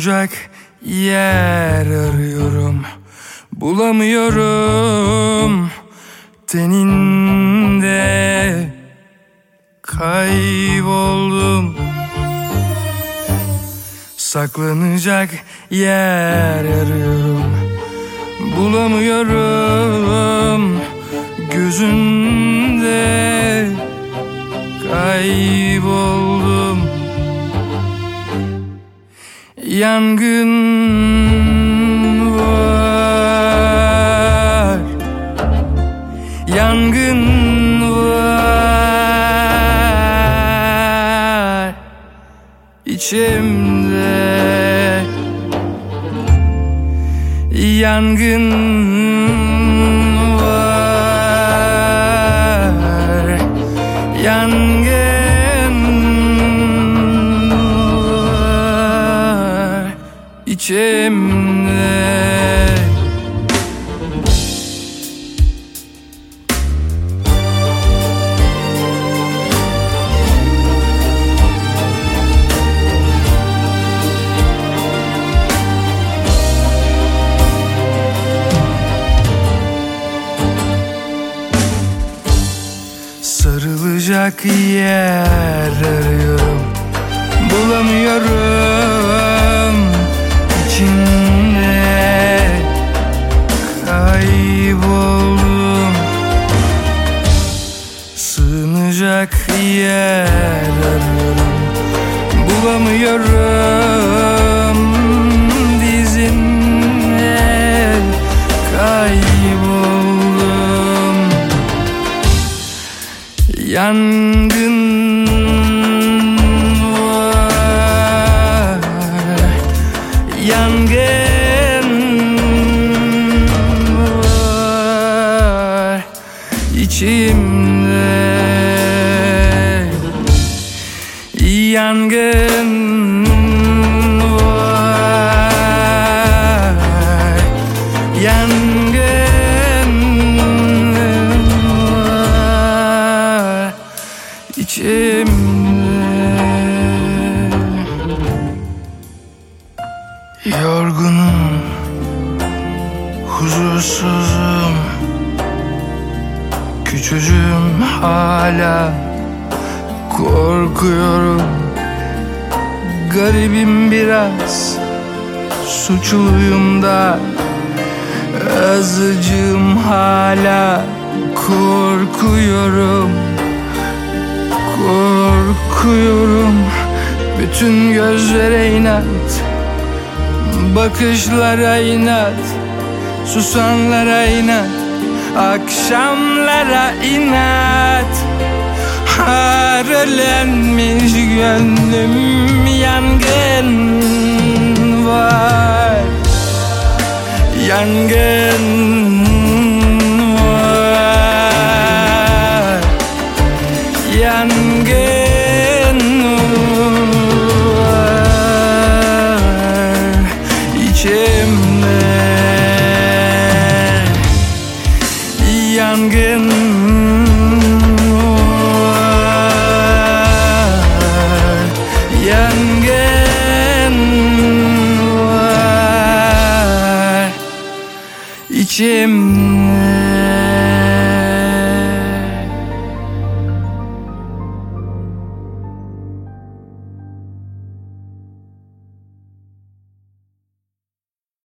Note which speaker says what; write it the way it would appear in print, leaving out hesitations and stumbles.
Speaker 1: Tutunacak yer arıyorum, bulamıyorum. Teninde kayboldum. Saklanacak yer arıyorum, bulamıyorum. Gözünde kayboldum. Yangın var, yangın var içimde. Yangın var, yangın var içimde. Sarılacak yer arıyorum, bulamıyorum. İçinde kayboldum. Sığınacak yer arıyorum, bulamıyorum. Dizinde kayboldum. Yangın var, yangın var içimde. Yangın var, yangın var içimde. Yorgunum, huzursuzum, küçücüğüm hala, korkuyorum. Garibim biraz, suçluyum da, azıcığım hala, korkuyorum. Korkuyorum. Bütün gözlere inat, bakışlara inat, susanlara inat, akşamlara inat. Harelenmiş gönlüm, yangın var, yangın var, yangın var içimde. Yangın var, yangın var içimde.